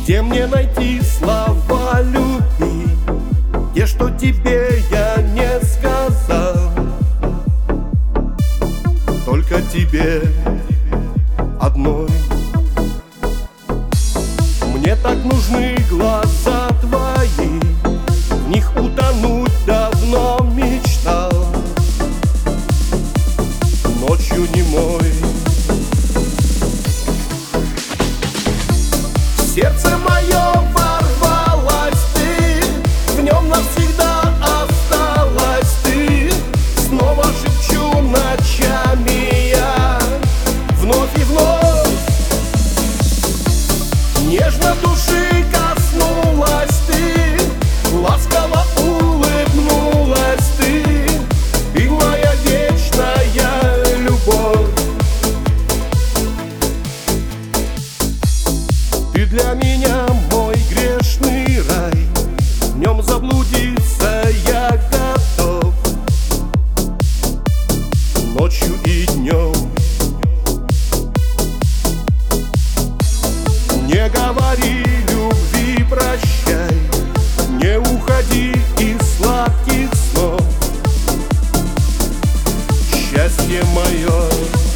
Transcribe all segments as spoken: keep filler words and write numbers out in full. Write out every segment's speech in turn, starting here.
Где мне найти слова любви, те, что тебе я не сказал, только тебе одной. Мне так нужны глаза твои, в них утонуть давно мечтал. Ночью немой в сердце мое ворвалась ты, в нем навсегда осталась ты. Снова шепчу ночами я, вновь и вновь. Нежно души коснулась ты, ласково улыбнулась ты, и моя вечная любовь. Ты для меня мой грешный рай, в нем заблудиться я готов. Ночью и днем не говори любви прощай, не уходи из сладких снов. Счастье мое,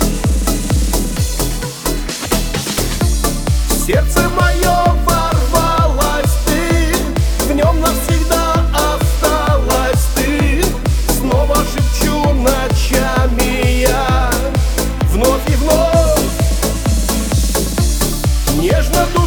в сердце мое ворвалась ты, в нем навсегда осталась ты. Снова шепчу ночами я, вновь и вновь. Нежно